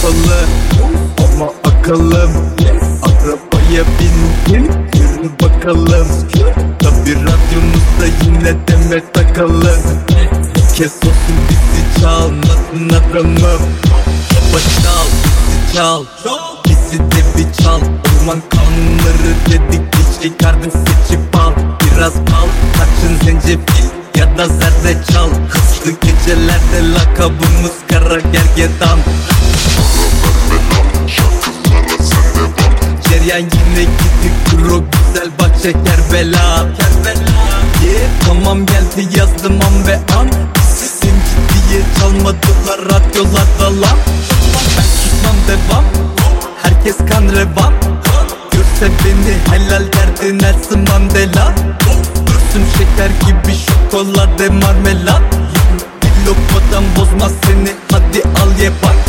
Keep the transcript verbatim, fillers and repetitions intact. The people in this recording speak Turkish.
kapalı ama akıllım. Arabaya bindim, yürü bakalım. Tabi radyomuzda yine Demet Akalın. Bir kez olsun bizi çalmasın adamım. Baba çal, bizi çal, bizi de bir çal. Orman kanunları dedik, bir şey kardeş seçip al. Biraz bal, tarçın, zencefil ya da zerdeçal. Hızlı gecelerde lakabımız Kara Gergedan. Ceryan yine gidik kuro, güzel bahçe Kerbela. Yeah, tamam geldi yazdım an ve an. Sizin ciddiye çalmadılar radyolarda lan. Ben susmam devam, herkes kan revan. Görse beni helal derdi Nelson Mandela. Görsün şeker gibi şokolade marmelat. Bir lokmadan bozmaz seni, hadi al ye bak.